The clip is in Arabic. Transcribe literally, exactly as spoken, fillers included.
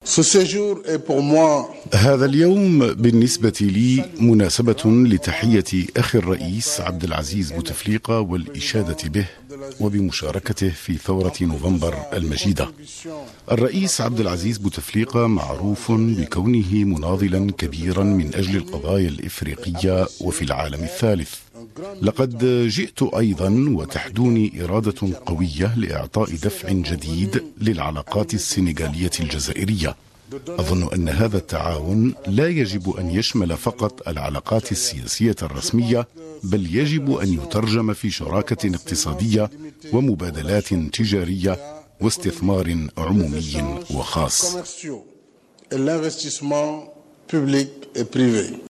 هذا اليوم بالنسبة لي مناسبة لتحية أخي الرئيس عبد العزيز بوتفليقة والإشادة به وبمشاركته في ثورة نوفمبر المجيدة. الرئيس عبد العزيز بوتفليقة معروف بكونه مناضلا كبيرا من أجل القضايا الإفريقية وفي العالم الثالث. لقد جئت أيضا وتحدوني إرادة قوية لإعطاء دفع جديد للعلاقات السنغالية الجزائرية. أظن أن هذا التعاون لا يجب أن يشمل فقط العلاقات السياسية الرسمية، بل يجب أن يترجم في شراكة اقتصادية ومبادلات تجارية واستثمار عمومي وخاص.